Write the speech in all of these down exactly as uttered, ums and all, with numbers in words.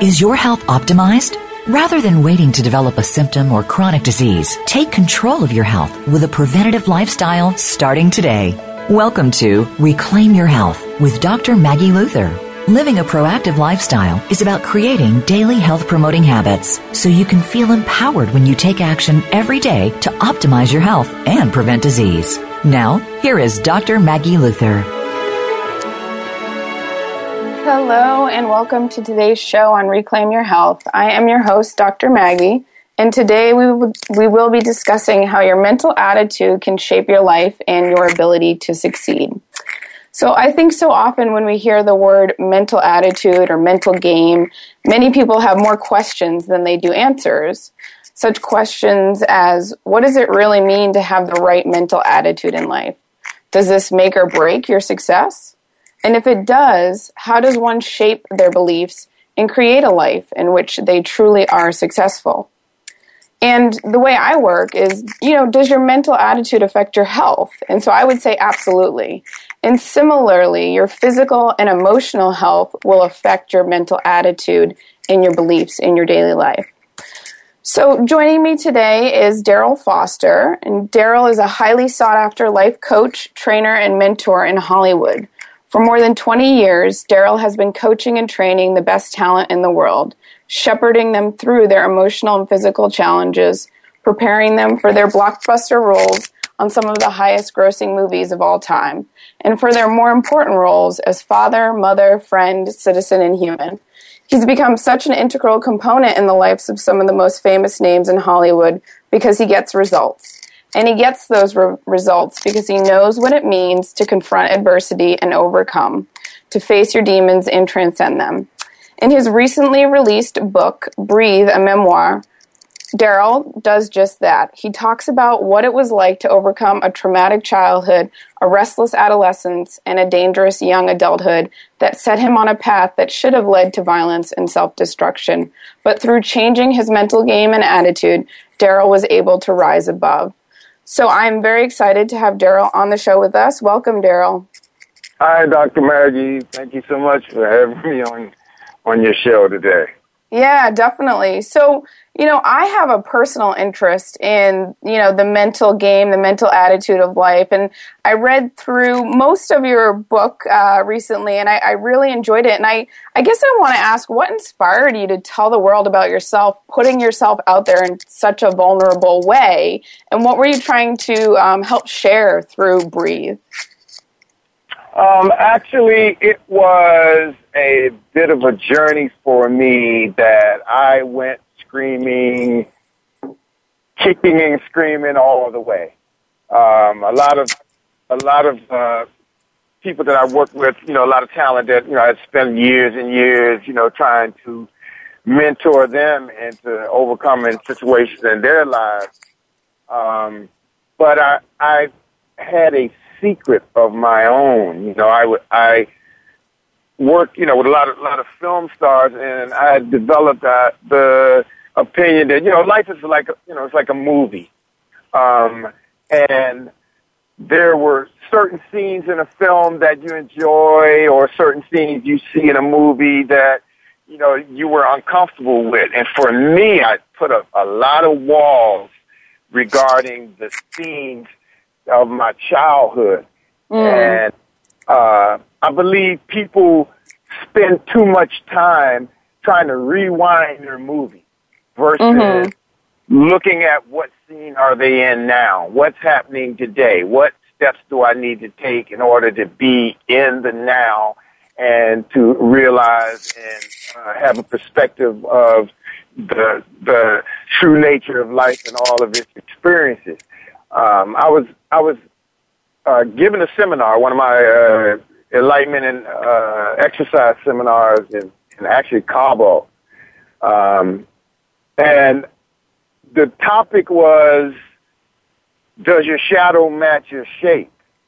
Is your health optimized? Rather than waiting to develop a symptom or chronic disease, take control of your health with a preventative lifestyle starting today. Welcome to Reclaim Your Health with Doctor Maggie Luther. Living a proactive lifestyle is about creating daily health-promoting habits so you can feel empowered when you take action every day to optimize your health and prevent disease. Now, here is Doctor Maggie Luther. Hello and welcome to today's show on Reclaim Your Health. I am your host, Doctor Maggie, and today we will, we will be discussing how your mental attitude can shape your life and your ability to succeed. So I think so often when we hear the word mental attitude or mental game, many people have more questions than they do answers. Such questions as, what does it really mean to have the right mental attitude in life? Does this make or break your success? And if it does, how does one shape their beliefs and create a life in which they truly are successful? And the way I work is, you know, does your mental attitude affect your health? And so I would say absolutely. And similarly, your physical and emotional health will affect your mental attitude and your beliefs in your daily life. So joining me today is Daryl Foster. And Daryl is a highly sought-after life coach, trainer, and mentor in Hollywood. For more than twenty years, Daryl has been coaching and training the best talent in the world, shepherding them through their emotional and physical challenges, preparing them for their blockbuster roles on some of the highest grossing movies of all time, and for their more important roles as father, mother, friend, citizen, and human. He's become such an integral component in the lives of some of the most famous names in Hollywood because he gets results. And he gets those re- results because he knows what it means to confront adversity and overcome, to face your demons and transcend them. In his recently released book, Breathe, a Memoir, Daryl does just that. He talks about what it was like to overcome a traumatic childhood, a restless adolescence, and a dangerous young adulthood that set him on a path that should have led to violence and self-destruction. But through changing his mental game and attitude, Daryl was able to rise above. So I'm very excited to have Daryl on the show with us. Welcome, Daryl. Hi, Doctor Maggie. Thank you so much for having me on on your show today. Yeah, definitely. So, you know, I have a personal interest in, you know, the mental game, the mental attitude of life. And I read through most of your book uh, recently, and I, I really enjoyed it. And I, I guess I want to ask, what inspired you to tell the world about yourself, putting yourself out there in such a vulnerable way? And what were you trying to um, help share through Breathe? Um, actually, it was a bit of a journey for me that I went screaming, kicking and screaming all the way. Um, a lot of, a lot of, uh, people that I worked with, you know, a lot of talent that, you know, I spent years and years, you know, trying to mentor them and to overcome in situations in their lives. Um, but I, I had a secret of my own. You know, I would, I worked, you know, with a lot of, a lot of film stars, and I had developed uh, the opinion that, you know, life is like, a, you know, it's like a movie. Um, and there were certain scenes in a film that you enjoy or certain scenes you see in a movie that, you know, you were uncomfortable with. And for me, I put a, a lot of walls regarding the scenes of my childhood. Mm. And uh, I believe people spend too much time trying to rewind their movie versus mm-hmm. looking at what scene are they in now, what's happening today, what steps do I need to take in order to be in the now and to realize and uh, have a perspective of the the true nature of life and all of its experiences. Um, I was I was uh, given a seminar, one of my uh, enlightenment and uh, exercise seminars in, in actually Cabo, um, and the topic was, does your shadow match your shape?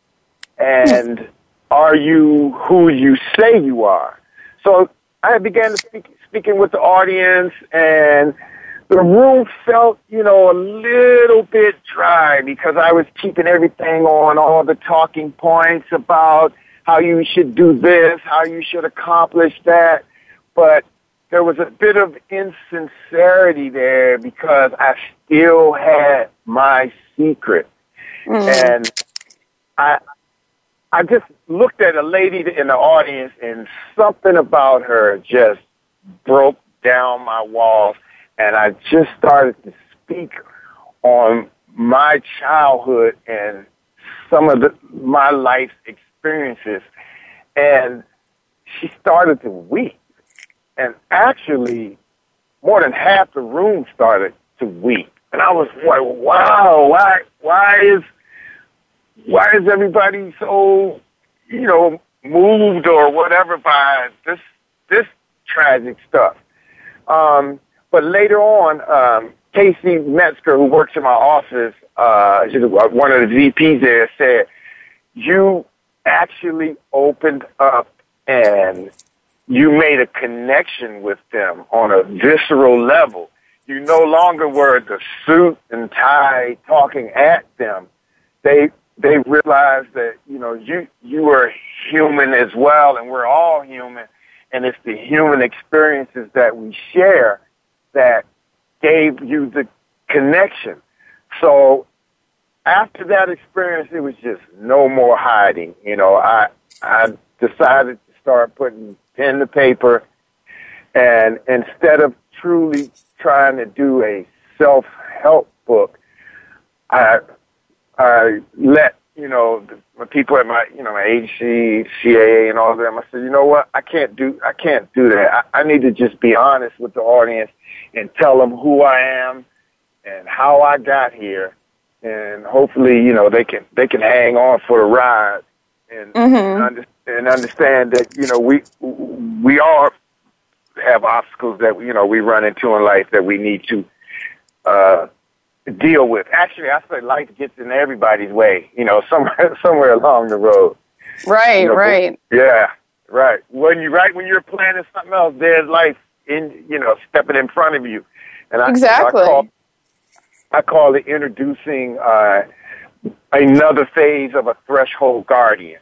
And are you who you say you are? So I began to speak, speaking with the audience, and the room felt, you know, a little bit dry because I was keeping everything on all the talking points about how you should do this, how you should accomplish that. But there was a bit of insincerity there because I still had my secret. Mm. And I I just looked at a lady in the audience, and something about her just broke down my walls, and I just started to speak on my childhood and some of the, my life's experiences. And she started to weep. And actually, more than half the room started to weep. And I was like, wow, why, why is, why is everybody so, you know, moved or whatever by this, this tragic stuff? Um, but later on, um, Casey Metzger, who works in my office, uh, she's one of the V Ps there, said, you actually opened up and you made a connection with them on a visceral level. You no longer were the suit and tie talking at them. They they realized that, you know, you you were human as well, and we're all human, and it's the human experiences that we share that gave you the connection. So after that experience, it was just no more hiding. You know, I I decided to start putting pen to paper, and instead of truly trying to do a self-help book, I I let, you know, the people at my, you know, my agency, C A A and all of them, I said, you know what, I can't do, I can't do that. I, I need to just be honest with the audience and tell them who I am and how I got here. And hopefully, you know, they can, they can hang on for the ride and, mm-hmm. and, under, and understand that, you know, we, we all have obstacles that, you know, we run into in life that we need to, uh, deal with. Actually, I say life gets in everybody's way, you know, somewhere somewhere along the road. Right, you know, right. Yeah, right. When you right when you're planning something else, there's life in, you know, stepping in front of you. And I, exactly. I call, I call it introducing uh, another phase of a threshold guardian.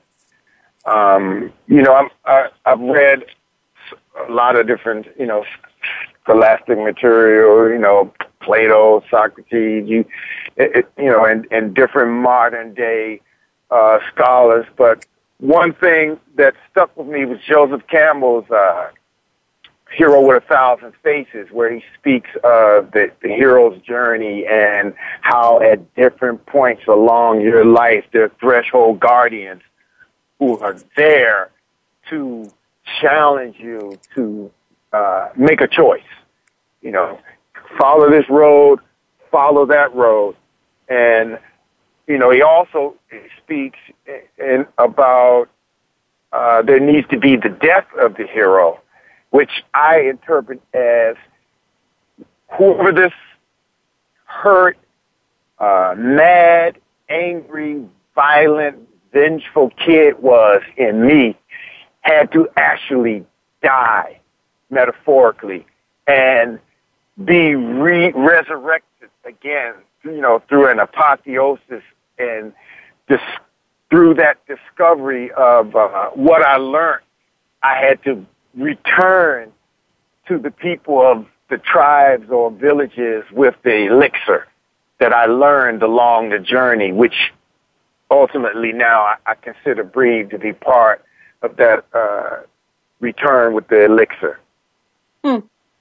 Um, you know, I'm, I, I've read a lot of different, you know, scholastic material, you know, Plato, Socrates, you, it, you know, and, and different modern day uh, scholars. But one thing that stuck with me was Joseph Campbell's uh, Hero with a Thousand Faces, where he speaks of the, the hero's journey and how at different points along your life, there are threshold guardians who are there to challenge you to uh, make a choice, you know, follow this road, follow that road. And, you know, he also speaks in about uh, there needs to be the death of the hero, which I interpret as whoever this hurt, uh, mad, angry, violent, vengeful kid was in me had to actually die, metaphorically, and be re- resurrected again, you know, through an apotheosis and dis- through that discovery of uh, what I learned. I had to return to the people of the tribes or villages with the elixir that I learned along the journey, which ultimately now I, I consider Breathe to be part of that uh, return with the elixir. Hmm.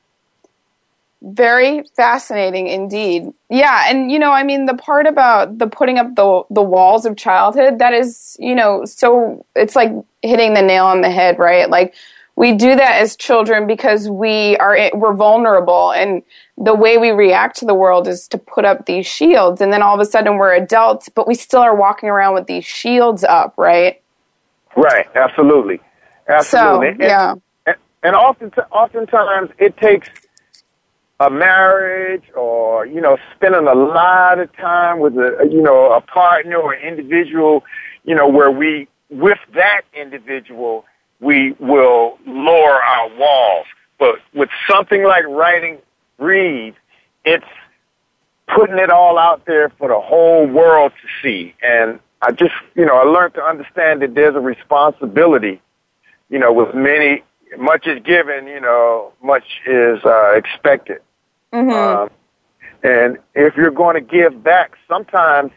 Very fascinating indeed. Yeah, and you know, I mean, the part about the putting up the the walls of childhood, that is, you know, so it's like hitting the nail on the head, right? Like we do that as children because we are we're vulnerable, and the way we react to the world is to put up these shields, and then all of a sudden we're adults, but we still are walking around with these shields up, right? Right, absolutely, absolutely. So, yeah, and, and often oftentimes it takes a marriage or, you know, spending a lot of time with a, you know, a partner or individual, you know, where we, with that individual, we will lower our walls. But with something like writing Breathe, it's putting it all out there for the whole world to see. And I just, you know, I learned to understand that there's a responsibility, you know, with many much is given, you know, much is uh, expected. Mm-hmm. Um, and if you're going to give back, sometimes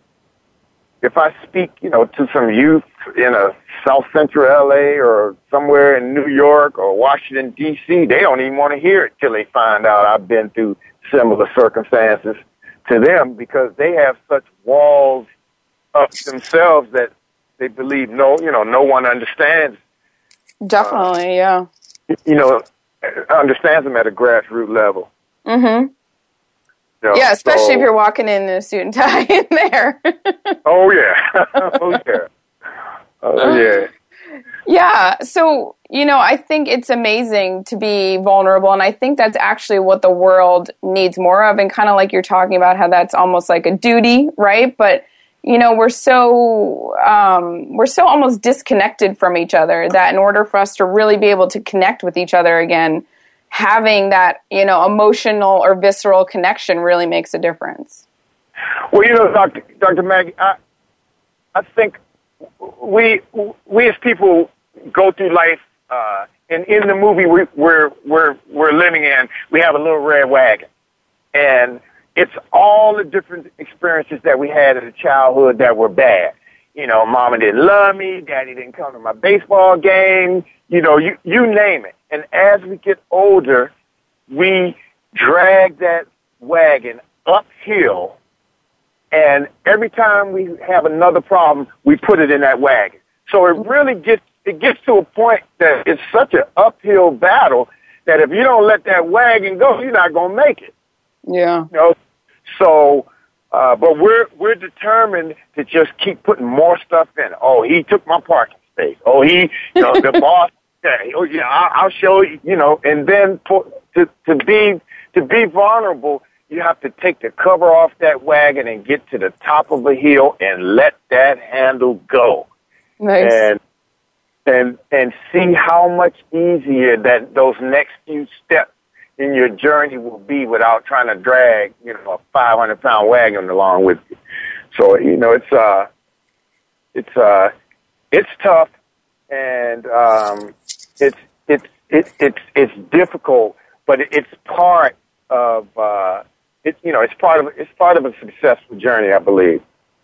if I speak, you know, to some youth in a South Central L A or somewhere in New York or Washington, D C, they don't even want to hear it till they find out I've been through similar circumstances to them, because they have such walls up themselves that they believe no, you know, no one understands. Definitely, uh, yeah. You know, understands them at a grassroots level. Mm-hmm. You know, yeah, especially so, if you're walking in a suit and tie in there. oh, yeah. oh, yeah. Oh, yeah. Yeah, so, you know, I think it's amazing to be vulnerable, and I think that's actually what the world needs more of, and kind of like you're talking about how that's almost like a duty, right? But, you know, we're so, um, we're so almost disconnected from each other that in order for us to really be able to connect with each other again, having that, you know, emotional or visceral connection really makes a difference. Well, you know, Doctor Doctor Maggie, I, I think we we as people go through life, uh, and in the movie we, we're we're we're living in, we have a little red wagon, and it's all the different experiences that we had in the childhood that were bad. You know, Mama didn't love me, Daddy didn't come to my baseball game. You know, you you name it. And as we get older, we drag that wagon uphill. And every time we have another problem, we put it in that wagon. So it really gets, it gets to a point that it's such an uphill battle that if you don't let that wagon go, you're not going to make it. Yeah. You know? So, uh, but we're, we're determined to just keep putting more stuff in. Oh, he took my parking space. Oh, he, you know, the boss, yeah, oh, yeah, I'll, I'll show you, you know, and then for, to, to be, to be vulnerable, you have to take the cover off that wagon and get to the top of a hill and let that handle go. Nice. And and and see how much easier that those next few steps in your journey will be without trying to drag, you know, a five hundred pound wagon along with you. So, you know, it's uh it's uh it's tough, and um it's it's it's it's it's difficult, but it's part of uh It's you know it's part of it's part of a successful journey, I believe.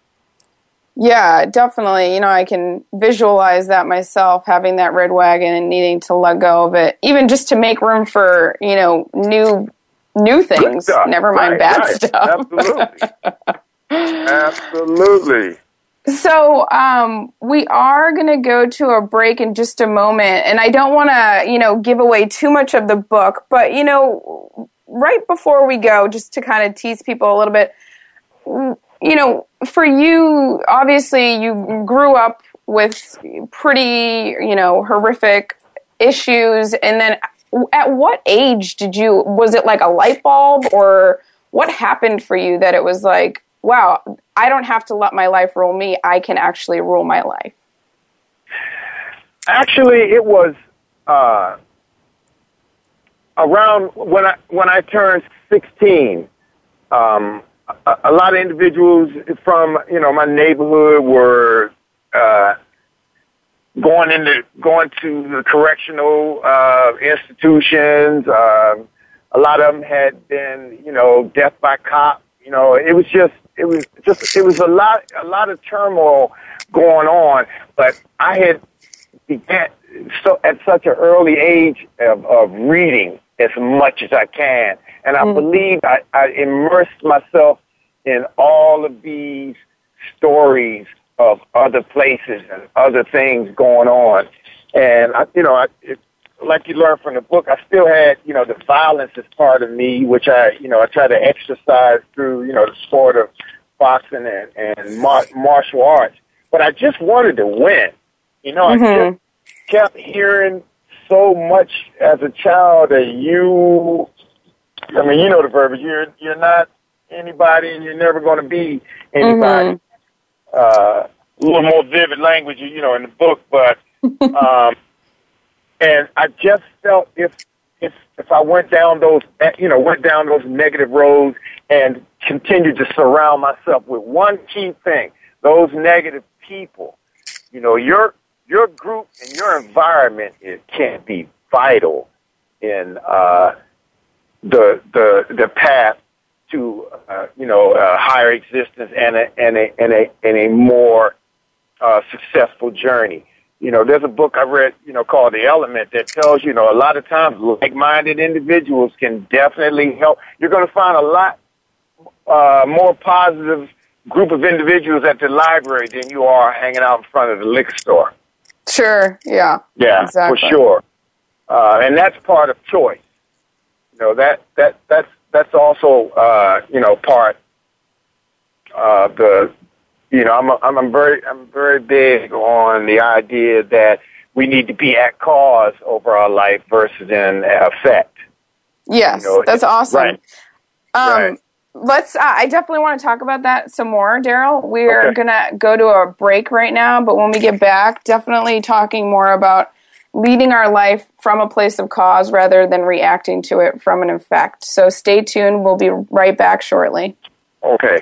Yeah, definitely. You know, I can visualize that myself, having that red wagon and needing to let go of it, even just to make room for, you know, new new things. Never mind right, bad right. stuff. Absolutely, absolutely. So um, we are going to go to a break in just a moment, and I don't want to, you know, give away too much of the book, but you know, right before we go, just to kind of tease people a little bit, you know, for you, obviously you grew up with pretty, you know, horrific issues. And then at what age did you, was it like a light bulb, or what happened for you that it was like, wow, I don't have to let my life rule me. I can actually rule my life? Actually, it was, uh, around when I when I turned sixteen, um, a, a lot of individuals from you know my neighborhood were uh, going into going to the correctional uh, institutions. Uh, a lot of them had been you know death by cop. You know, it was just it was just it was a lot a lot of turmoil going on. But I had began so at such an early age of, of reading as much as I can. And I mm. believe I, I immersed myself in all of these stories of other places and other things going on. And, I, you know, I, it, like you learned from the book, I still had, you know, the violence as part of me, which I, you know, I try to exercise through, you know, the sport of boxing and, and mar- martial arts. But I just wanted to win. You know, mm-hmm. I just kept hearing so much as a child that you, I mean, you know the verbiage, you're, you're not anybody and you're never going to be anybody. Mm-hmm. Uh, a little more vivid language, you know, in the book, but, um, and I just felt if, if, if I went down those, you know, went down those negative roads and continued to surround myself with one key thing, those negative people, you know, your, your group and your environment, it can't be vital in uh, the the the path to uh, you know a higher existence and a and a and a and a more uh, successful journey. You know, there's a book I read, you know, called The Element that tells you, you know, a lot of times like-minded individuals can definitely help. You're going to find a lot uh, more positive group of individuals at the library than you are hanging out in front of the liquor store. Sure, yeah. Yeah, exactly. for sure. Uh, and that's part of choice. You know, that, that, that's, that's also, uh, you know, part of the, you know, I'm, a, I'm very, I'm very big on the idea that we need to be at cause over our life versus in effect. Yes, you know, that's awesome. Right. Um, right. Let's, uh, I definitely want to talk about that some more, Daryl. We're okay. going to go to a break right now, but when we get back, definitely talking more about leading our life from a place of cause rather than reacting to it from an effect. So stay tuned. We'll be right back shortly. Okay.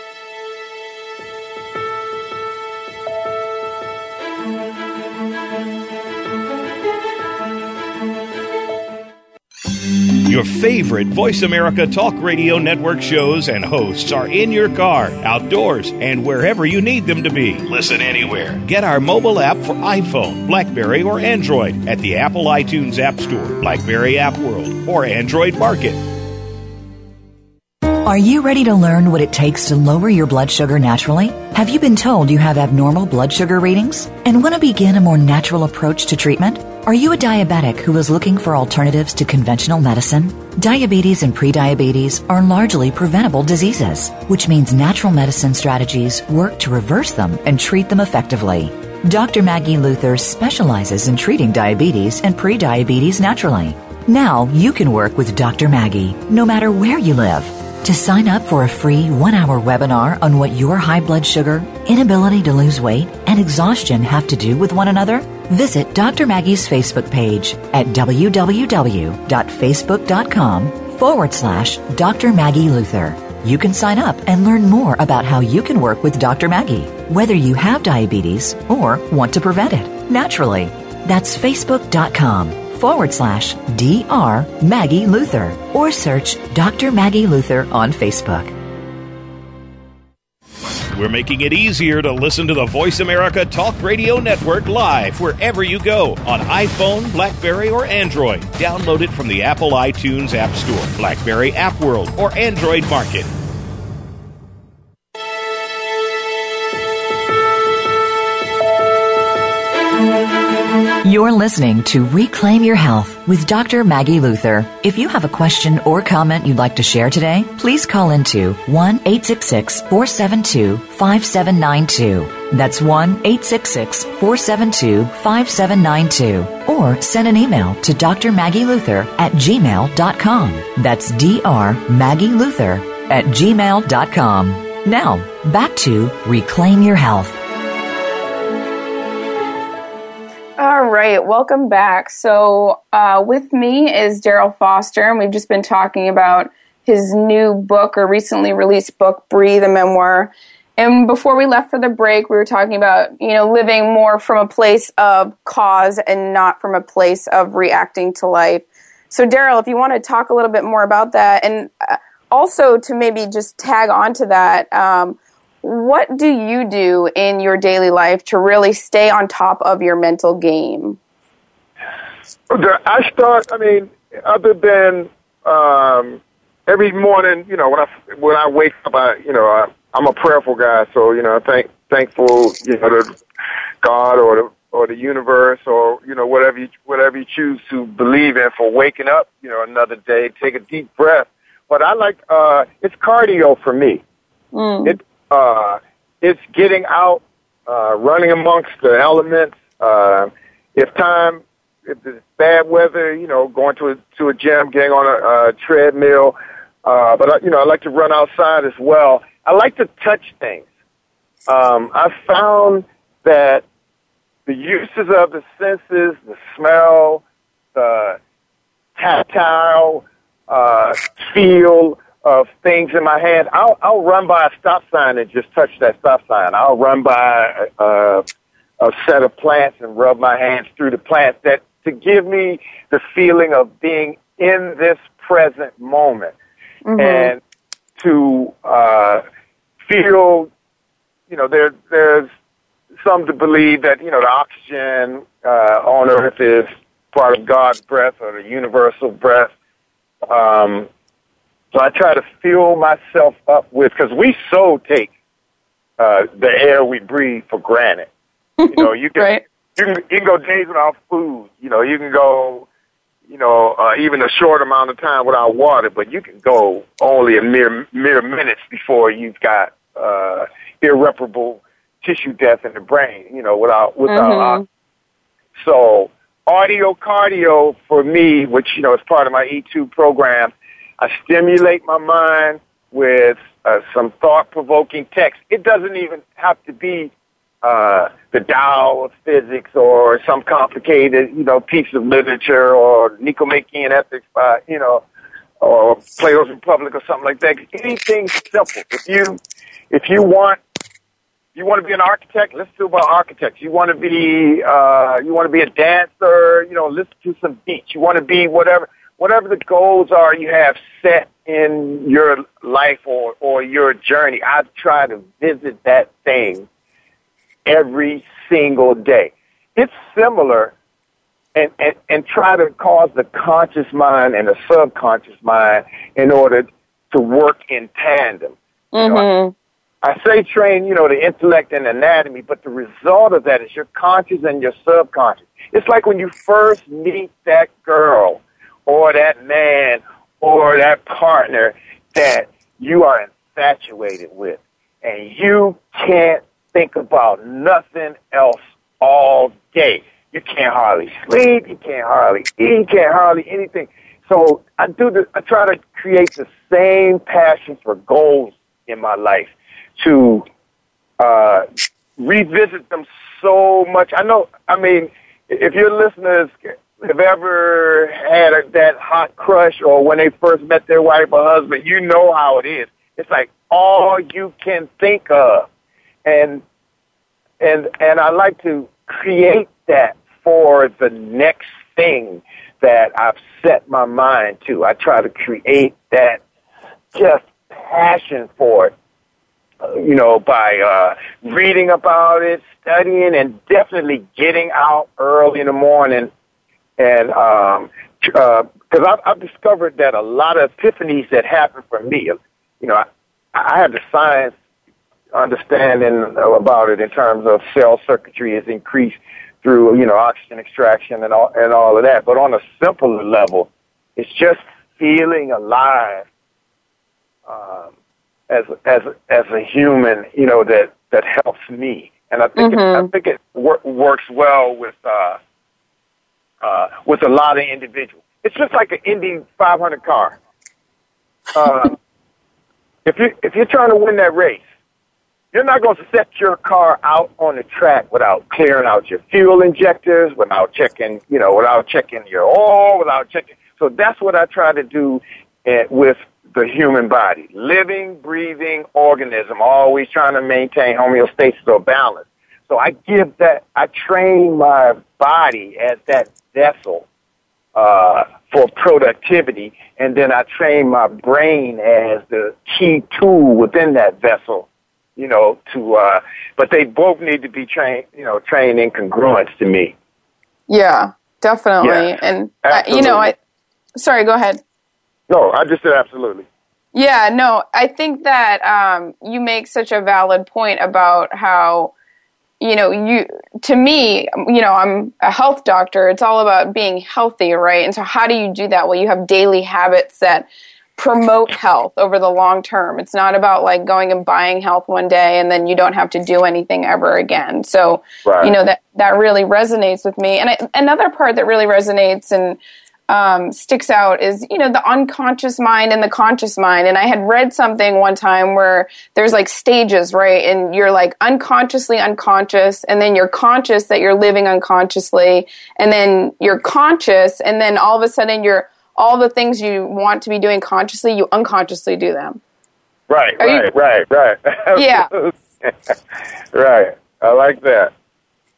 Your favorite Voice America Talk Radio Network shows and hosts are in your car, outdoors, and wherever you need them to be. Listen anywhere. Get our mobile app for iPhone, BlackBerry, or Android at the Apple iTunes App Store, BlackBerry App World, or Android Market. Are you ready to learn what it takes to lower your blood sugar naturally? Have you been told you have abnormal blood sugar readings and want to begin a more natural approach to treatment? Are you a diabetic who is looking for alternatives to conventional medicine? Diabetes and prediabetes are largely preventable diseases, which means natural medicine strategies work to reverse them and treat them effectively. Doctor Maggie Luther specializes in treating diabetes and prediabetes naturally. Now you can work with Doctor Maggie, no matter where you live. To sign up for a free one-hour webinar on what your high blood sugar, inability to lose weight, and exhaustion have to do with one another, visit Doctor Maggie's Facebook page at www.facebook.com forward slash Dr. Maggie Luther. You can sign up and learn more about how you can work with Doctor Maggie, whether you have diabetes or want to prevent it naturally. That's facebook.com forward slash Dr. Maggie Luther or search Doctor Maggie Luther on Facebook. We're making it easier to listen to the Voice America Talk Radio Network live wherever you go on iPhone, BlackBerry, or Android. Download it from the Apple iTunes App Store, BlackBerry App World, or Android Market. You're listening to Reclaim Your Health with Doctor Maggie Luther. If you have a question or comment you'd like to share today, please call into one eight six six, four seven two, five seven nine two. That's one eight six six, four seven two, five seven nine two. Or send an email to Dr Maggie Luther at gmail dot com. That's Dr Maggie Luther at gmail dot com. Now, back to Reclaim Your Health. All right, welcome back. So uh, with me is Daryl Foster, and we've just been talking about his new book or recently released book, Breathe, a memoir. And before we left for the break, we were talking about, you know, living more from a place of cause and not from a place of reacting to life. So Daryl, if you want to talk a little bit more about that, and also to maybe just tag onto that, um, what do you do in your daily life to really stay on top of your mental game? I start, I mean, other than um, every morning, you know, when I when I wake up, I, you know, I, I'm a prayerful guy, so, you know, thank thankful, you know, to God or the or the universe or, you know, whatever you, whatever you choose to believe in for waking up, you know, another day. Take a deep breath. But I like uh, it's cardio for me. Mm. It. Uh, it's getting out, uh, running amongst the elements. Uh, if time, if it's bad weather, you know, going to a, to a gym, getting on a, a treadmill. Uh, but, you know, I like to run outside as well. I like to touch things. Um, I found that the uses of the senses, the smell, the tactile, uh, feel, of things in my hand, I'll, I'll run by a stop sign and just touch that stop sign. I'll run by a, a set of plants and rub my hands through the plants that to give me the feeling of being in this present moment, mm-hmm. and to uh, feel, you know, there there's some to believe that, you know, the oxygen uh, on Earth is part of God's breath or the universal breath. Um, so I try to fill myself up with, because we so take uh, the air we breathe for granted. You know, you can, right. you can you can go days without food. You know, you can go, you know, uh, even a short amount of time without water, but you can go only a mere mere minutes before you've got uh, irreparable tissue death in the brain. You know, without without. Mm-hmm. Uh, so audio cardio for me, which, you know, is part of my E two program, I stimulate my mind with uh, some thought-provoking text. It doesn't even have to be uh, the Tao of physics or some complicated, you know, piece of literature or Nicomachean ethics by, you know, or Plato's Republic or something like that. Anything simple. If you, if you want, you want to be an architect, listen to about architects. You want to be, uh, you want to be a dancer, you know, listen to some beats. You want to be whatever, whatever the goals are you have set in your life or, or your journey. I try to visit that thing every single day. It's similar, and, and, and try to cause the conscious mind and the subconscious mind in order to work in tandem. Mm-hmm. You know, I, I say train, you know, the intellect and anatomy, but the result of that is your conscious and your subconscious. It's like when you first meet that girl or that man or that partner that you are infatuated with, and you can't think about nothing else all day. You can't hardly sleep, you can't hardly eat, you can't hardly anything. So I do the, I try to create the same passion for goals in my life, to uh, revisit them so much. I know, I mean, if your listeners have ever had a, that hot crush, or when they first met their wife or husband, you know how it is. It's like all you can think of. And and and I like to create that for the next thing that I've set my mind to. I try to create that just passion for it, uh, you know, by uh, reading about it, studying, and definitely getting out early in the morning. And um, uh, because I've, I've discovered that a lot of epiphanies that happen for me, you know, I, I have the science understanding about it in terms of cell circuitry is increased through, you know, oxygen extraction and all, and all of that. But on a simpler level, it's just feeling alive um, as as as a human, you know, that that helps me. And I think mm-hmm. it, I think it wor- works well with uh, uh, with a lot of individuals. It's just like an Indy five hundred car. Uh, if you if you're trying to win that race, you're not going to set your car out on the track without clearing out your fuel injectors, without checking, you know, without checking your oil, without checking. So that's what I try to do uh, with the human body. Living, breathing organism, always trying to maintain homeostasis or balance. So I give that, I train my body as that vessel uh, for productivity, and then I train my brain as the key tool within that vessel. You know, to, uh, but they both need to be trained, you know, trained in congruence to me. Yeah, definitely. Yeah, and, uh, you know, I, sorry, go ahead. No, I just said absolutely. Yeah, no, I think that um, you make such a valid point about how, you know, you, to me, you know, I'm a health doctor. It's all about being healthy, right? And so how do you do that? Well, you have daily habits that promote health over the long term. It's not about like going and buying health one day and then you don't have to do anything ever again. So, right. you know, that, that really resonates with me. And I, another part that really resonates and um, sticks out is, you know, the unconscious mind and the conscious mind. And I had read something one time where there's like stages, right? And you're like unconsciously unconscious, and then you're conscious that you're living unconsciously, and then you're conscious, and then all of a sudden you're all the things you want to be doing consciously, you unconsciously do them. Right, Are right, you, right, right. Yeah. Right. I like that.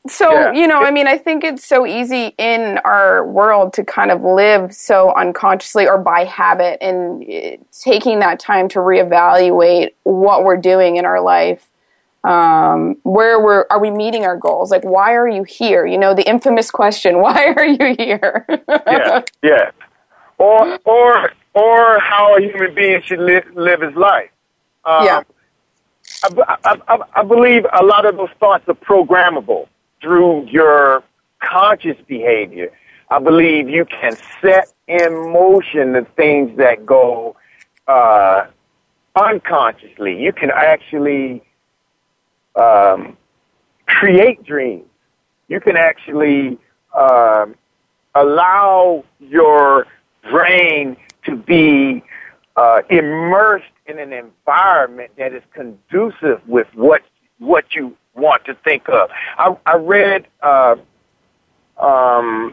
So, yeah. you know, I mean, I think it's so easy in our world to kind of live so unconsciously or by habit, and taking that time to reevaluate what we're doing in our life. Um, where we're, are we meeting our goals? Like, why are you here? You know, the infamous question, why are you here? yeah, yeah. Or, or, or how a human being should live, live his life. Um, yeah. I, I, I, I believe a lot of those thoughts are programmable through your conscious behavior. I believe you can set in motion the things that go uh, unconsciously. You can actually um, create dreams. You can actually um, allow your brain to be uh, immersed in an environment that is conducive with what what you want to think of. I, I read uh, um,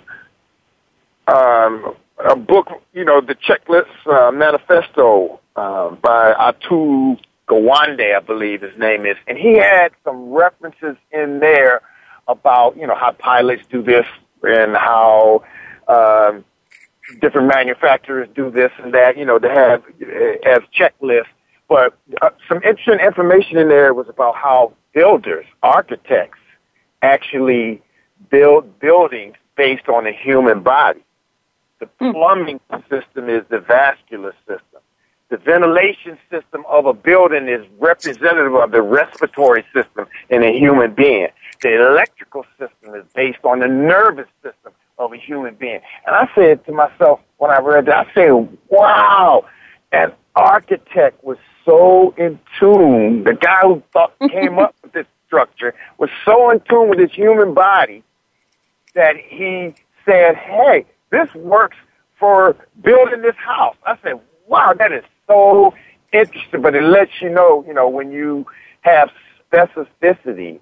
um, a book, you know, the Checklist uh, Manifesto uh, by Atul Gawande, I believe his name is, and he had some references in there about, you know, how pilots do this and how um, different manufacturers do this and that, you know, to have uh, as checklists. But uh, some interesting information in there was about how builders, architects, actually build buildings based on the human body. The plumbing system is the vascular system. The ventilation system of a building is representative of the respiratory system in a human being. The electrical system is based on the nervous system of a human being. And I said to myself when I read that, I said, wow, an architect was so in tune, the guy who thought, came up with this structure was so in tune with his human body that he said, hey, this works for building this house. I said, wow, that is so interesting. But it lets you know, you know, when you have specificity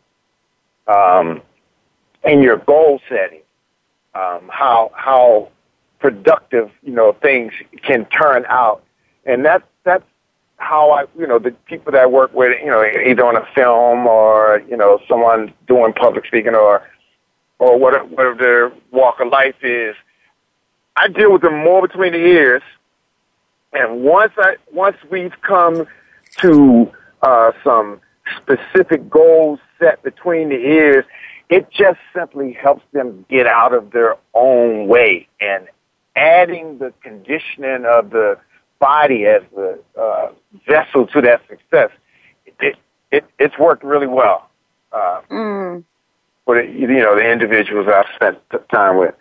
um, in your goal setting, um, how how productive, you know, things can turn out. And that's, that's how I, you know, the people that I work with, you know, either on a film or, you know, someone doing public speaking or, or whatever, whatever their walk of life is, I deal with them more between the ears. And once I, once we've come to uh, some specific goals set between the ears, it just simply helps them get out of their own way. And adding the conditioning of the body as the uh, vessel to that success, it, it it's worked really well uh, mm. for the, you know, the individuals I've spent time with.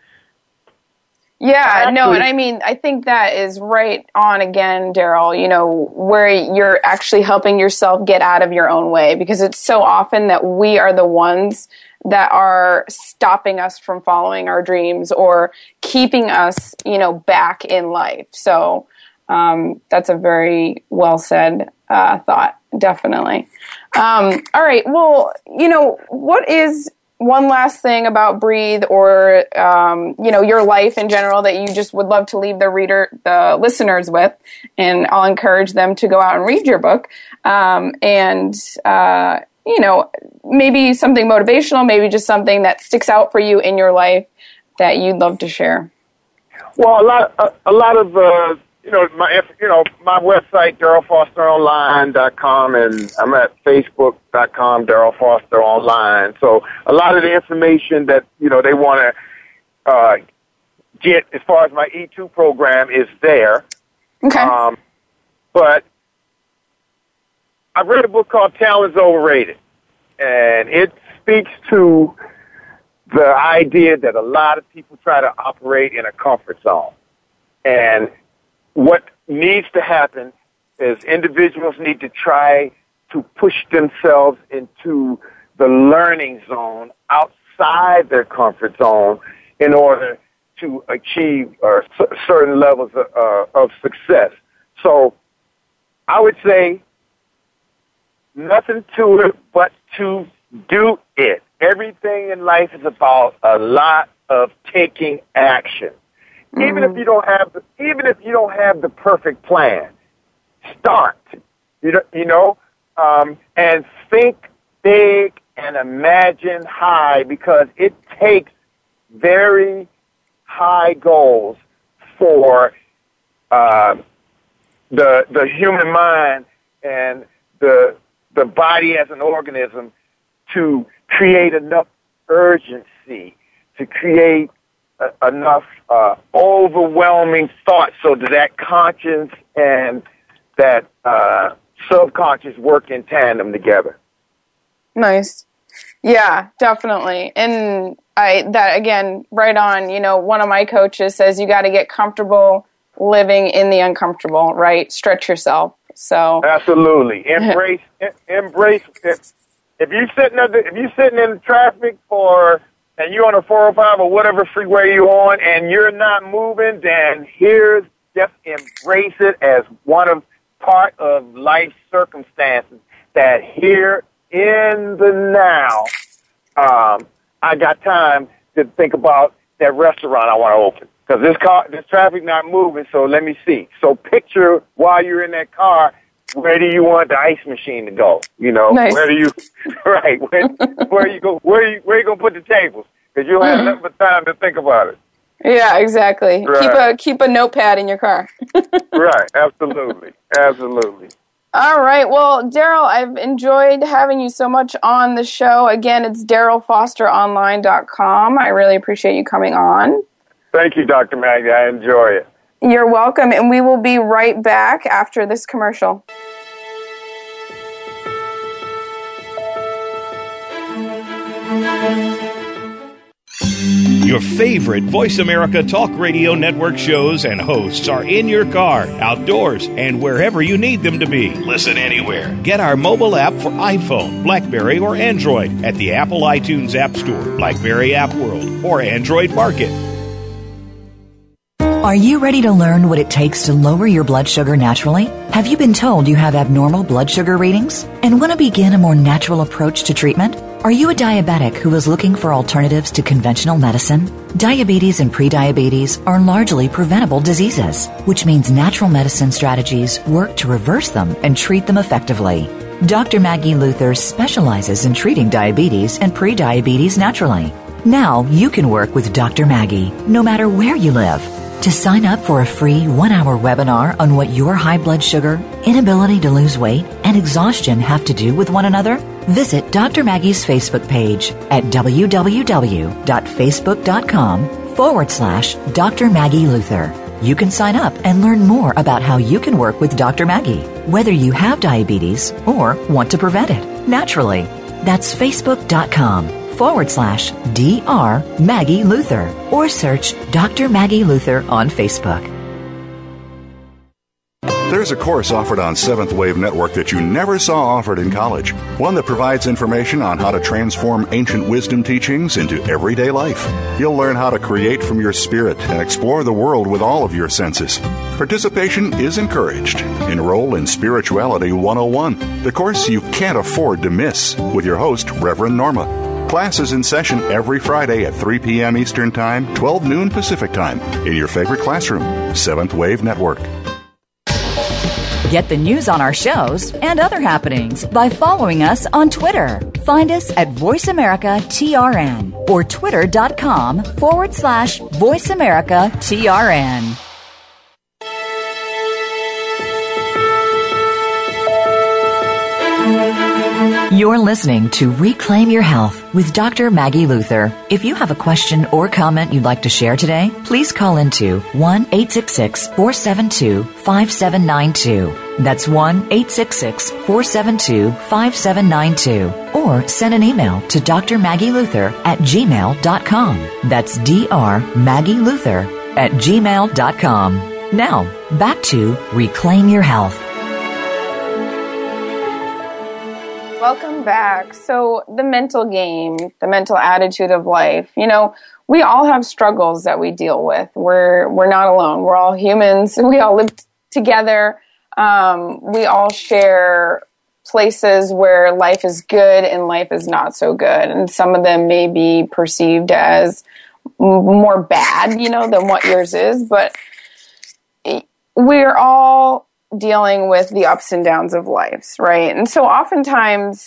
Yeah, Actually, no, and I mean, I think that is right on again, Daryl, you know, where you're actually helping yourself get out of your own way, because it's so often that we are the ones that are stopping us from following our dreams or keeping us, you know, back in life. So um, that's a very well said uh, thought, definitely. Um, all right, well, you know, what is one last thing about Breathe, or um, you know, your life in general, that you just would love to leave the reader, the listeners with? And I'll encourage them to go out and read your book. Um, and uh, you know, maybe something motivational, maybe just something that sticks out for you in your life that you'd love to share. Well, a lot, a, a lot of. Uh You know, my you know my website, Daryl Foster Online dot com, and I'm at Facebook dot com, Daryl Foster Online. So a lot of the information that, you know, they want to uh, get as far as my E two program is there. Okay. Um, but I've read a book called Talent's Overrated, and it speaks to the idea that a lot of people try to operate in a comfort zone. And what needs to happen is individuals need to try to push themselves into the learning zone outside their comfort zone in order to achieve uh, certain levels of, uh, of success. So I would say nothing to it but to do it. Everything in life is about a lot of taking action. Mm-hmm. Even if you don't have the, even if you don't have the perfect plan, start. You know, you know, um, and think big an imagined high because it takes very high goals for uh, the the human mind and the the body as an organism to create enough urgency, to create uh, enough uh, overwhelming thought so that that conscious and that uh, subconscious work in tandem together. Nice. Yeah, definitely. And I that again, right on, you know, one of my coaches says you got to get comfortable living in the uncomfortable, right? Stretch yourself. So absolutely. Embrace embrace it. If you're sitting at the, if you're sitting in traffic for and you're on a four oh five or whatever freeway you're on and you're not moving, then here's just embrace it as one of part of life circumstances that here in the now, um, I got time to think about that restaurant I want to open because this car, this traffic not moving. So let me see. So picture while you're in that car, where do you want the ice machine to go? You know, nice. where do you right? Where, where you go? Where you where you gonna put the tables? Because you'll have nothing but time to think about it. Yeah, exactly. Right. Keep a keep a notepad in your car. Right. Absolutely. Absolutely. All right. Well, Daryl, I've enjoyed having you so much on the show. Again, it's daryl foster online dot com. I really appreciate you coming on. Thank you, Doctor Maggie. I enjoy it. You're welcome, and we will be right back after this commercial. Your favorite Voice America Talk Radio Network shows and hosts are in your car, outdoors, and wherever you need them to be. Listen anywhere. Get our mobile app for iPhone, BlackBerry, or Android at the Apple iTunes App Store, BlackBerry App World, or Android Market. Are you ready to learn what it takes to lower your blood sugar naturally? Have you been told you have abnormal blood sugar readings and want to begin a more natural approach to treatment? Are you a diabetic who is looking for alternatives to conventional medicine? Diabetes and prediabetes are largely preventable diseases, which means natural medicine strategies work to reverse them and treat them effectively. Doctor Maggie Luther specializes in treating diabetes and prediabetes naturally. Now you can work with Doctor Maggie, no matter where you live. To sign up for a free one-hour webinar on what your high blood sugar, inability to lose weight, and exhaustion have to do with one another, visit Doctor Maggie's Facebook page at www.facebook.com forward slash Dr. Maggie Luther. You can sign up and learn more about how you can work with Doctor Maggie, whether you have diabetes or want to prevent it naturally. That's facebook.com forward slash Dr. Maggie Luther or search Doctor Maggie Luther on Facebook. There's a course offered on Seventh Wave Network that you never saw offered in college. One that provides information on how to transform ancient wisdom teachings into everyday life. You'll learn how to create from your spirit and explore the world with all of your senses. Participation is encouraged. Enroll in Spirituality one oh one, the course you can't afford to miss, with your host, Reverend Norma. Class is in session every Friday at three p.m. Eastern Time, twelve noon Pacific Time, in your favorite classroom, Seventh Wave Network. Get the news on our shows and other happenings by following us on Twitter. Find us at Voice America T R N or twitter.com forward slash Voice America T R N. You're listening to Reclaim Your Health with Doctor Maggie Luther. If you have a question or comment you'd like to share today, please call into one eight six six, four seven two, five seven nine two. That's one eight six six, four seven two, five seven nine two. Or send an email to Dr Maggie Luther at gmail dot com. That's D R Maggie Luther at gmail dot com. Now, back to Reclaim Your Health. Welcome back. So the mental game, the mental attitude of life, you know, we all have struggles that we deal with. We're we're not alone. We're all humans. We all live t- together. Um, we all share places where life is good and life is not so good. And some of them may be perceived as m- more bad, you know, than what yours is. But we're all dealing with the ups and downs of life, right? And so oftentimes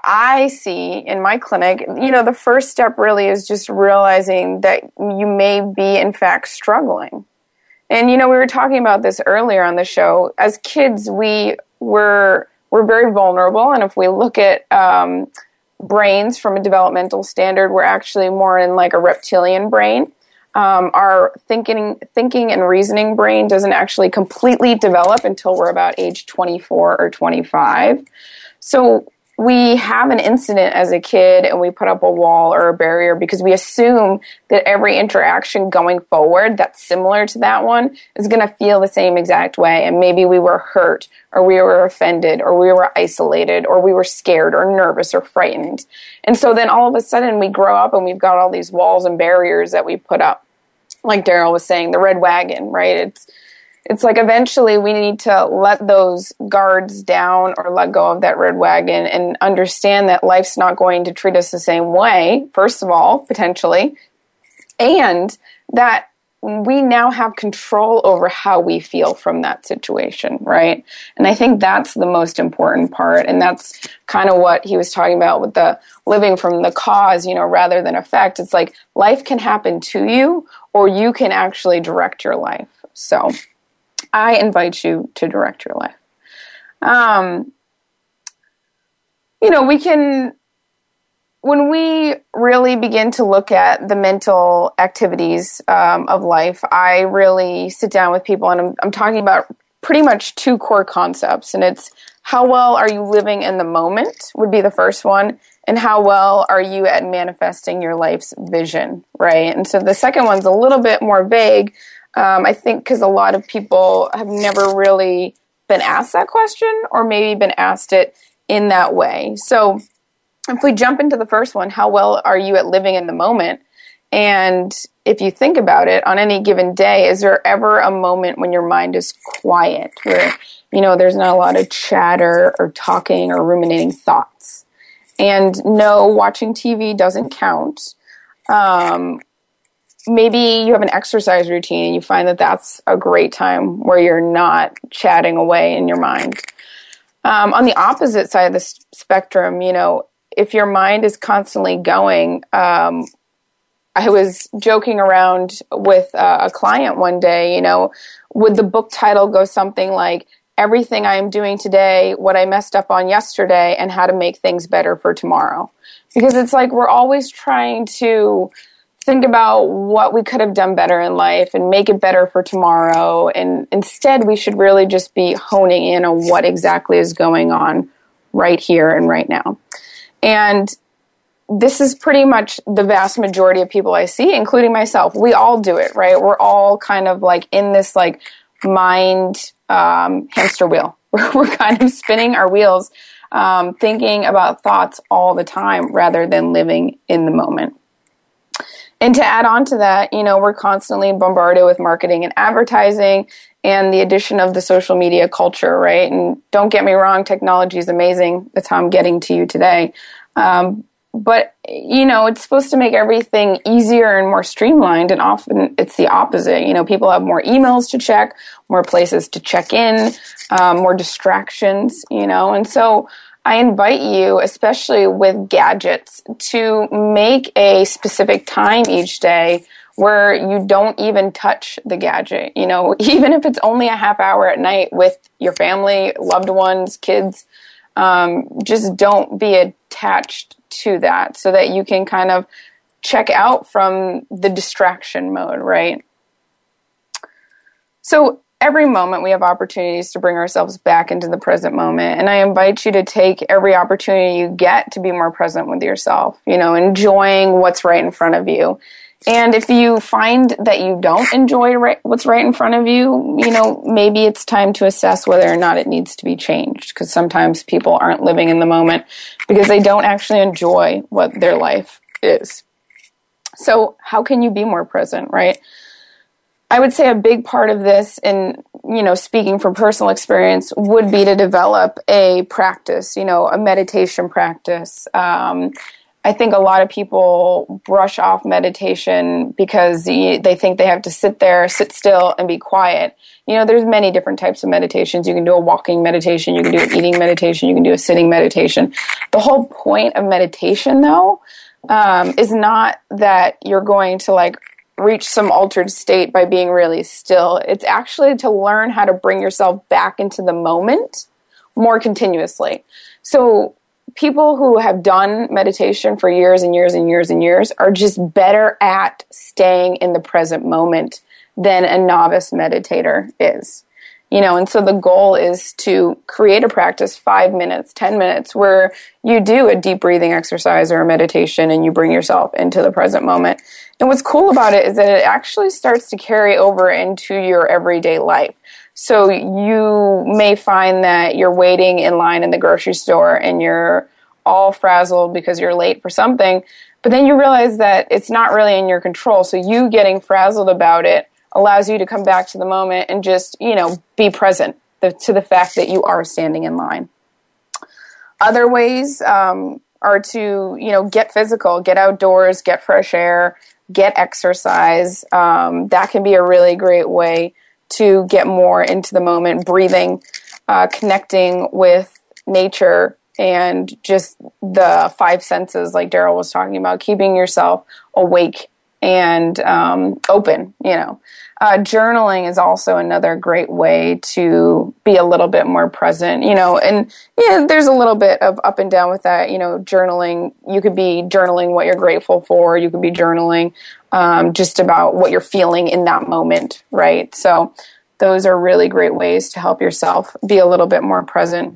I see in my clinic, you know, the first step really is just realizing that you may be, in fact, struggling. And, you know, we were talking about this earlier on the show. As kids, we were, we're very vulnerable. And if we look at um, brains from a developmental standard, we're actually more in like a reptilian brain. Um, our thinking, thinking and reasoning brain doesn't actually completely develop until we're about age twenty-four or twenty-five. So we have an incident as a kid and we put up a wall or a barrier because we assume that every interaction going forward that's similar to that one is going to feel the same exact way. And maybe we were hurt or we were offended or we were isolated or we were scared or nervous or frightened. And so then all of a sudden we grow up and we've got all these walls and barriers that we put up. Like Daryl was saying, the red wagon, right? It's It's like eventually we need to let those guards down or let go of that red wagon and understand that life's not going to treat us the same way, first of all, potentially, and that we now have control over how we feel from that situation, right? And I think that's the most important part, and that's kind of what he was talking about with the living from the cause, you know, rather than effect. It's like life can happen to you, or you can actually direct your life. So I invite you to direct your life. Um, you know, we can, when we really begin to look at the mental activities um, of life, I really sit down with people and I'm, I'm talking about pretty much two core concepts. And it's how well are you living in the moment would be the first one, and how well are you at manifesting your life's vision, right? And so the second one's a little bit more vague, Um, I think because a lot of people have never really been asked that question or maybe been asked it in that way. So if we jump into the first one, how well are you at living in the moment? And if you think about it, on any given day, is there ever a moment when your mind is quiet, where, you know, there's not a lot of chatter or talking or ruminating thoughts? And no, watching T V doesn't count. Um, Maybe you have an exercise routine and you find that that's a great time where you're not chatting away in your mind. Um, on the opposite side of the s- spectrum, you know, if your mind is constantly going, um, I was joking around with uh, a client one day, you know, would the book title go something like Everything I Am Doing Today, What I Messed Up on Yesterday, and How to Make Things Better for Tomorrow? Because it's like we're always trying to think about what we could have done better in life and make it better for tomorrow. And instead, we should really just be honing in on what exactly is going on right here and right now. And this is pretty much the vast majority of people I see, including myself. We all do it, right? We're all kind of like in this like mind um, hamster wheel. We're kind of spinning our wheels, um, thinking about thoughts all the time rather than living in the moment. And to add on to that, you know, we're constantly bombarded with marketing and advertising and the addition of the social media culture, right? And don't get me wrong, technology is amazing. That's how I'm getting to you today. Um, but, you know, it's supposed to make everything easier and more streamlined, and often it's the opposite. You know, people have more emails to check, more places to check in, um, more distractions, you know, and so I invite you, especially with gadgets, to make a specific time each day where you don't even touch the gadget. You know, even if it's only a half hour at night with your family, loved ones, kids, um, just don't be attached to that so that you can kind of check out from the distraction mode, right? So every moment we have opportunities to bring ourselves back into the present moment. And I invite you to take every opportunity you get to be more present with yourself, you know, enjoying what's right in front of you. And if you find that you don't enjoy right, what's right in front of you, you know, maybe it's time to assess whether or not it needs to be changed, because sometimes people aren't living in the moment because they don't actually enjoy what their life is. So how can you be more present, right? I would say a big part of this, and, you know, speaking from personal experience, would be to develop a practice, you know, a meditation practice, um, I think a lot of people brush off meditation because they think they have to sit there, sit still, and be quiet. You know, there's many different types of meditations. You can do a walking meditation, you can do an eating meditation, you can do a sitting meditation. The whole point of meditation, though, um, is not that you're going to like reach some altered state by being really still. It's actually to learn how to bring yourself back into the moment more continuously. So people who have done meditation for years and years and years and years are just better at staying in the present moment than a novice meditator is. You know, and so the goal is to create a practice, five minutes, ten minutes, where you do a deep breathing exercise or a meditation and you bring yourself into the present moment. And what's cool about it is that it actually starts to carry over into your everyday life. So you may find that you're waiting in line in the grocery store and you're all frazzled because you're late for something, but then you realize that it's not really in your control. So you getting frazzled about it allows you to come back to the moment and just, you know, be present to the fact that you are standing in line. Other ways um, are to, you know, get physical, get outdoors, get fresh air, get exercise. Um, that can be a really great way to get more into the moment, breathing, uh, connecting with nature, and just the five senses, like Daryl was talking about, keeping yourself awake and um, open, you know. Uh, journaling is also another great way to be a little bit more present, you know, and yeah, there's a little bit of up and down with that, you know, journaling. You could be journaling what you're grateful for. You could be journaling um, just about what you're feeling in that moment, right? So those are really great ways to help yourself be a little bit more present.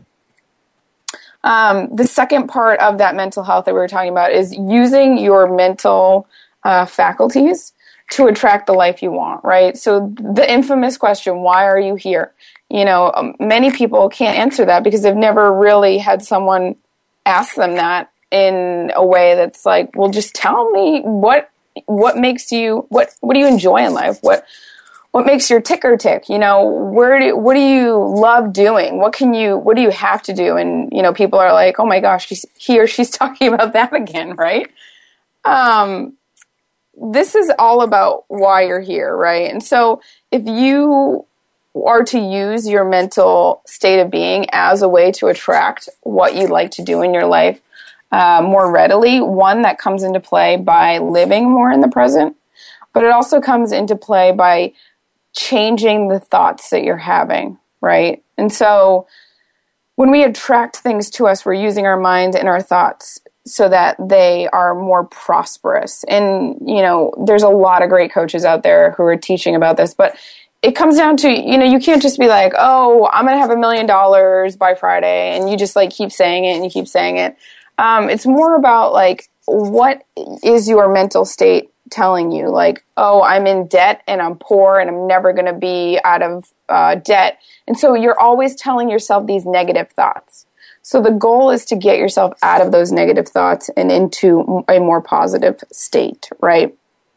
Um, the second part of that mental health that we were talking about is using your mental uh, faculties to attract the life you want, right? So the infamous question, why are you here? You know, um, many people can't answer that because they've never really had someone ask them that in a way that's like, well, just tell me what what makes you, what what do you enjoy in life? What what makes your ticker tick? You know, where do what do you love doing? What can you what do you have to do? And you know, people are like, oh my gosh, he's, he or she's talking about that again, right? Um. This is all about why you're here, right? And so if you are to use your mental state of being as a way to attract what you'd like to do in your life uh, more readily, one, that comes into play by living more in the present, but it also comes into play by changing the thoughts that you're having, right? And so when we attract things to us, we're using our mind and our thoughts so that they are more prosperous. And, you know, there's a lot of great coaches out there who are teaching about this, but it comes down to, you know, you can't just be like, oh, I'm going to have a million dollars by Friday. And you just like keep saying it and you keep saying it. Um, it's more about like, what is your mental state telling you? Like, oh, I'm in debt and I'm poor and I'm never going to be out of uh, debt. And so you're always telling yourself these negative thoughts. So the goal is to get yourself out of those negative thoughts and into a more positive state, right?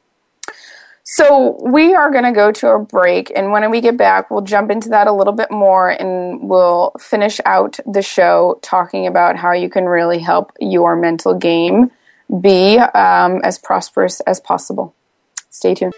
So we are going to go to a break, and when we get back, we'll jump into that a little bit more, and we'll finish out the show talking about how you can really help your mental game be um, as prosperous as possible. Stay tuned.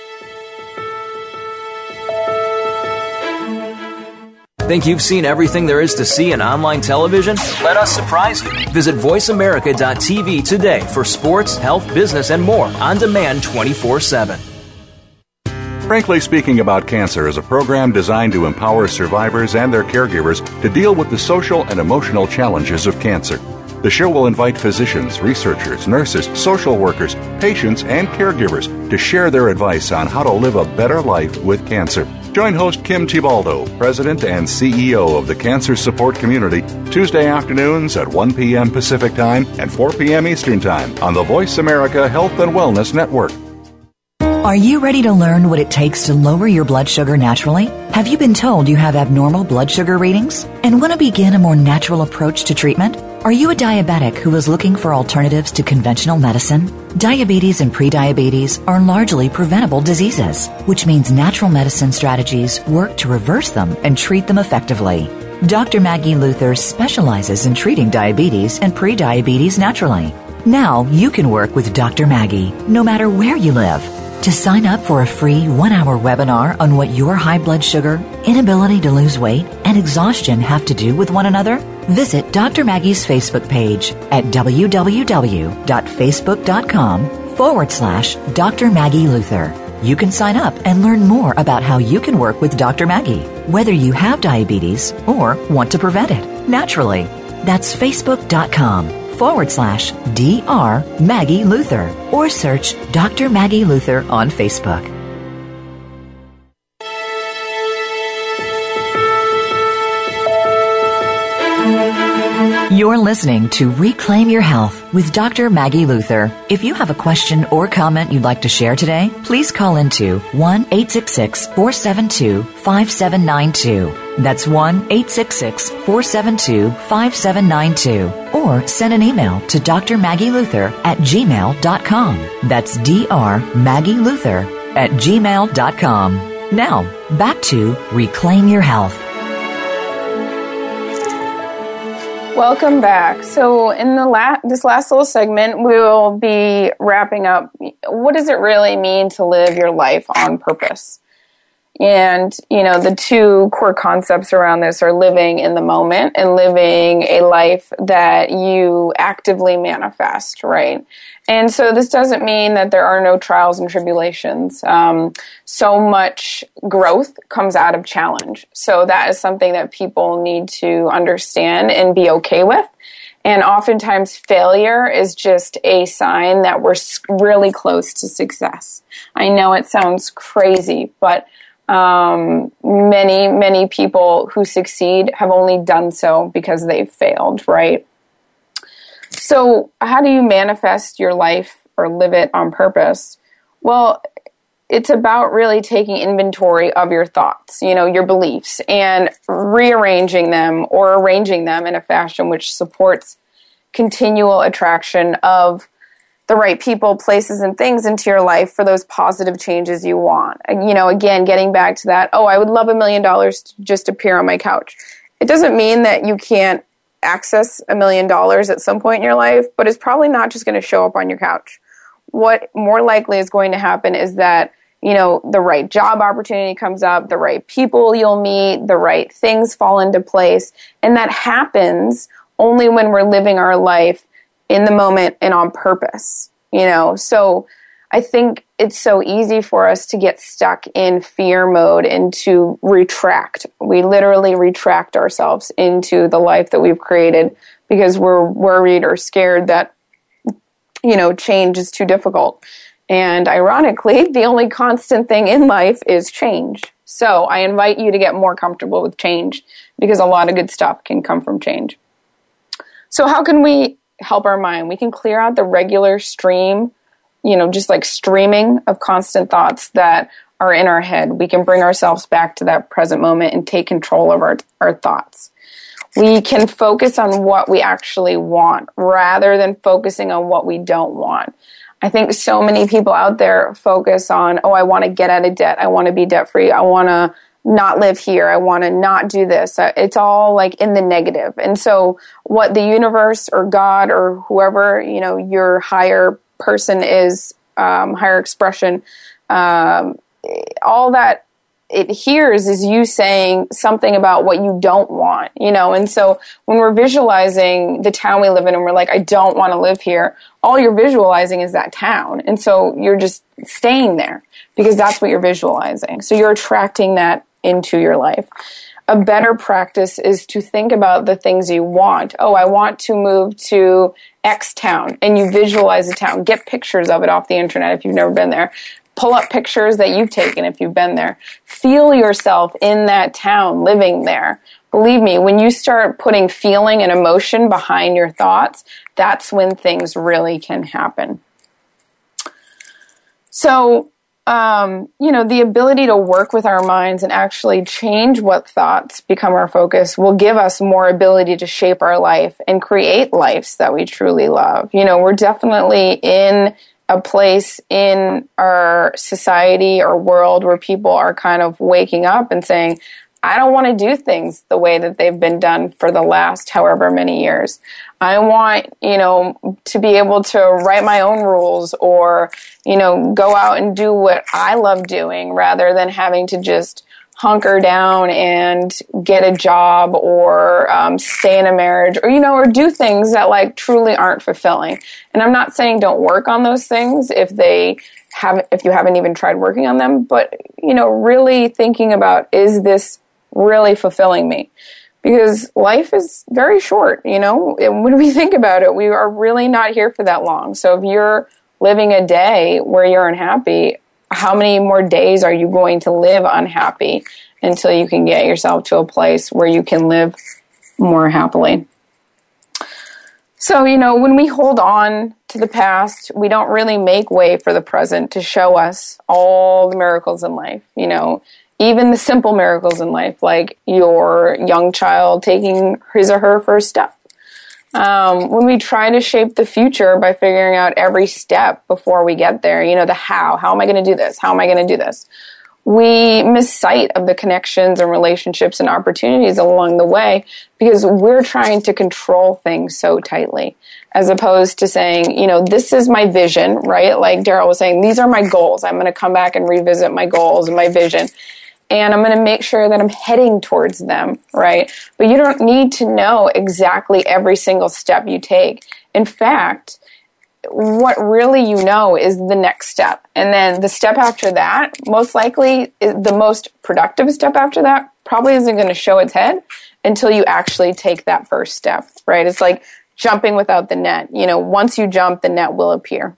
Think you've seen everything there is to see in online television? Let us surprise you. Visit voice america dot t v today for sports, health, business, and more on demand twenty-four seven. Frankly Speaking About Cancer is a program designed to empower survivors and their caregivers to deal with the social and emotional challenges of cancer. The show will invite physicians, researchers, nurses, social workers, patients, and caregivers to share their advice on how to live a better life with cancer. Join host Kim Tibaldo, President and C E O of the Cancer Support Community, Tuesday afternoons at one p.m. Pacific Time and four p.m. Eastern Time on the Voice America Health and Wellness Network. Are you ready to learn what it takes to lower your blood sugar naturally? Have you been told you have abnormal blood sugar readings and want to begin a more natural approach to treatment? Are you a diabetic who is looking for alternatives to conventional medicine? Diabetes and prediabetes are largely preventable diseases, which means natural medicine strategies work to reverse them and treat them effectively. Doctor Maggie Luther specializes in treating diabetes and prediabetes naturally. Now you can work with Doctor Maggie, no matter where you live. To sign up for a free one-hour webinar on what your high blood sugar, inability to lose weight, and exhaustion have to do with one another, visit Doctor Maggie's Facebook page at www.facebook.com forward slash Dr. Maggie Luther. You can sign up and learn more about how you can work with Doctor Maggie, whether you have diabetes or want to prevent it naturally. That's facebook.com forward slash Dr. Maggie Luther, or search Doctor Maggie Luther on Facebook. You're listening to Reclaim Your Health with Doctor Maggie Luther. If you have a question or comment you'd like to share today, please call into one eight six six, four seven two, five seven nine two. That's one eight six six, four seven two, five seven nine two. Or send an email to Dr Maggie Luther at gmail dot com. That's Dr Maggie Luther at gmail dot com. Now, back to Reclaim Your Health. Welcome back. So in the la- this last little segment, we will be wrapping up what does it really mean to live your life on purpose? And, you know, the two core concepts around this are living in the moment and living a life that you actively manifest, right? And so this doesn't mean that there are no trials and tribulations. Um, so much growth comes out of challenge. So that is something that people need to understand and be okay with. And oftentimes failure is just a sign that we're really close to success. I know it sounds crazy, but um, many, many people who succeed have only done so because they've failed, right? So how do you manifest your life or live it on purpose? Well, it's about really taking inventory of your thoughts, you know, your beliefs, and rearranging them or arranging them in a fashion which supports continual attraction of the right people, places, and things into your life for those positive changes you want. And, you know, again, getting back to that, oh, I would love a million dollars to just appear on my couch. It doesn't mean that you can't access a million dollars at some point in your life, but it's probably not just going to show up on your couch. What more likely is going to happen is that, you know, the right job opportunity comes up, the right people you'll meet, the right things fall into place, and that happens only when we're living our life in the moment and on purpose, you know. So I think it's so easy for us to get stuck in fear mode and to retract. We literally retract ourselves into the life that we've created because we're worried or scared that, you know, change is too difficult. And ironically, the only constant thing in life is change. So I invite you to get more comfortable with change because a lot of good stuff can come from change. So how can we help our mind? We can clear out the regular stream, you know, just like streaming of constant thoughts that are in our head. We can bring ourselves back to that present moment and take control of our, our thoughts. We can focus on what we actually want rather than focusing on what we don't want. I think so many people out there focus on, oh, I want to get out of debt. I want to be debt free. I want to not live here. I want to not do this. It's all like in the negative. And so what the universe or God or whoever, you know, your higher person is, um, higher expression, um, all that it hears is you saying something about what you don't want, you know. And so when we're visualizing the town we live in and we're like, I don't want to live here, all you're visualizing is that town. And so you're just staying there because that's what you're visualizing. So you're attracting that into your life. A better practice is to think about the things you want. Oh, I want to move to X town, and you visualize the town. Get pictures of it off the internet if you've never been there. Pull up pictures that you've taken if you've been there. Feel yourself in that town, living there. Believe me, when you start putting feeling and emotion behind your thoughts, that's when things really can happen. So, Um, you know, the ability to work with our minds and actually change what thoughts become our focus will give us more ability to shape our life and create lives that we truly love. You know, we're definitely in a place in our society or world where people are kind of waking up and saying, I don't want to do things the way that they've been done for the last however many years. I want, you know, to be able to write my own rules or, you know, go out and do what I love doing rather than having to just hunker down and get a job or um, stay in a marriage or, you know, or do things that like truly aren't fulfilling. And I'm not saying don't work on those things if they haven't, if you haven't even tried working on them, but, you know, really thinking about, is this really fulfilling me? Because life is very short, you know, and when we think about it, we are really not here for that long. So if you're living a day where you're unhappy, how many more days are you going to live unhappy until you can get yourself to a place where you can live more happily? So, you know, when we hold on to the past, we don't really make way for the present to show us all the miracles in life, you know, even the simple miracles in life, like your young child taking his or her first step. Um, when we try to shape the future by figuring out every step before we get there, you know, the how, how am I going to do this? How am I going to do this? We miss sight of the connections and relationships and opportunities along the way because we're trying to control things so tightly, as opposed to saying, you know, this is my vision, right? Like Daryl was saying, these are my goals. I'm going to come back and revisit my goals and my vision. And I'm going to make sure that I'm heading towards them, right? But you don't need to know exactly every single step you take. In fact, what really you know is the next step. And then the step after that, most likely the most productive step after that probably isn't going to show its head until you actually take that first step, right? It's like jumping without the net. You know, once you jump, the net will appear.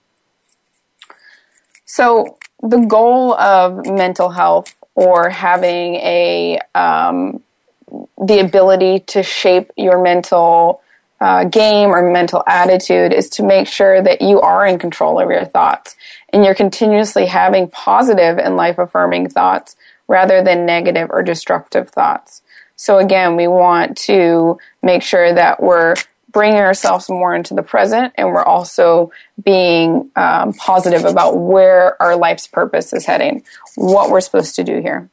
So the goal of mental health or having a um, the ability to shape your mental uh, game or mental attitude is to make sure that you are in control of your thoughts and you're continuously having positive and life-affirming thoughts rather than negative or destructive thoughts. So again, we want to make sure that we're bringing ourselves more into the present, and we're also being um, positive about where our life's purpose is heading, what we're supposed to do here.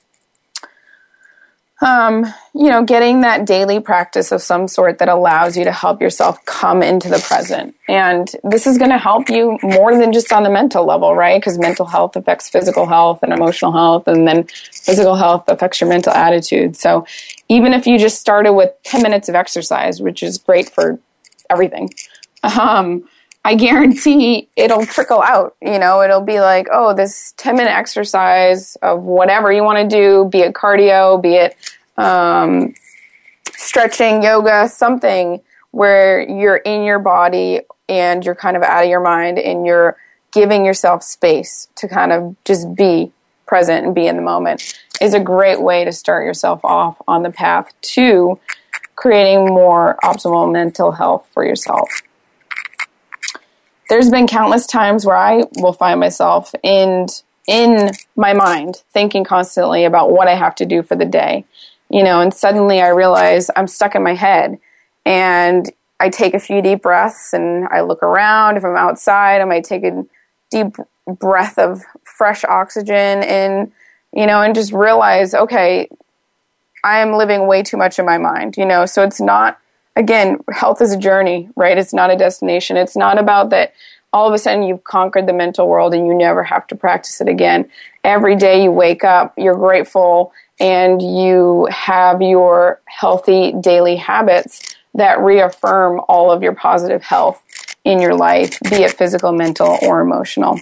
Um, you know, getting that daily practice of some sort that allows you to help yourself come into the present. And this is going to help you more than just on the mental level, right? Because mental health affects physical health and emotional health, and then physical health affects your mental attitude. So even if you just started with ten minutes of exercise, which is great for everything, um, I guarantee it'll trickle out. You know, it'll be like, oh, this ten minute exercise of whatever you want to do, be it cardio, be it um, stretching, yoga, something where you're in your body and you're kind of out of your mind and you're giving yourself space to kind of just be present and be in the moment is a great way to start yourself off on the path to creating more optimal mental health for yourself. There's been countless times where I will find myself in in my mind thinking constantly about what I have to do for the day, you know, and suddenly I realize I'm stuck in my head, and I take a few deep breaths and I look around. If I'm outside, I might take a deep breath of fresh oxygen and, you know, and just realize, okay, I am living way too much in my mind, you know, so it's not, again, health is a journey, right? It's not a destination. It's not about that all of a sudden you've conquered the mental world and you never have to practice it again. Every day you wake up, you're grateful, and you have your healthy daily habits that reaffirm all of your positive health in your life, be it physical, mental, or emotional.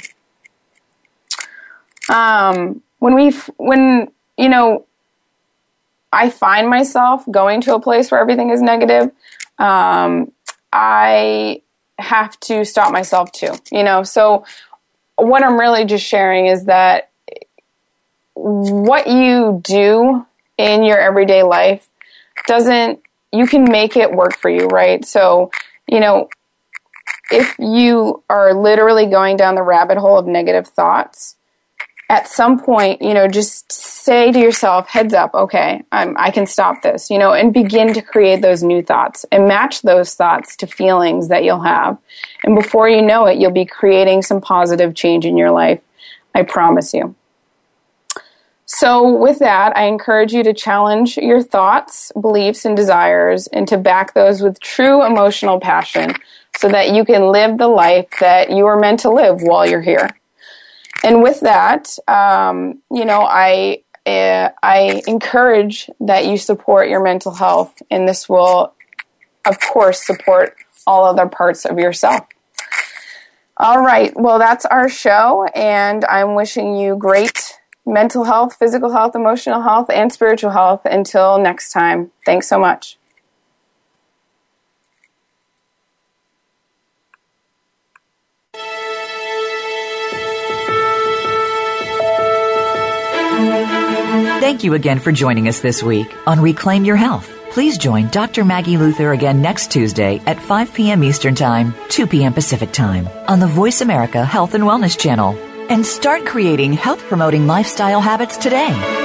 Um, when we, when, you know, I find myself going to a place where everything is negative, um, I have to stop myself too, you know. So what I'm really just sharing is that what you do in your everyday life doesn't, you can make it work for you, right? So, you know, if you are literally going down the rabbit hole of negative thoughts, at some point, you know, just say to yourself, heads up, okay, I'm, I can stop this, you know, and begin to create those new thoughts and match those thoughts to feelings that you'll have. And before you know it, you'll be creating some positive change in your life. I promise you. So So with that, I encourage you to challenge your thoughts, beliefs, and desires and to back those with true emotional passion so that you can live the life that you are meant to live while you're here. And with that, um, you know, I uh, I encourage that you support your mental health, and this will, of course, support all other parts of yourself. All right, well, that's our show, and I'm wishing you great mental health, physical health, emotional health, and spiritual health until next time. Thanks so much. Thank you again for joining us this week on Reclaim Your Health. Please join Doctor Maggie Luther again next Tuesday at five p.m. Eastern Time, two p.m. Pacific Time on the Voice America Health and Wellness Channel. And start creating health-promoting lifestyle habits today.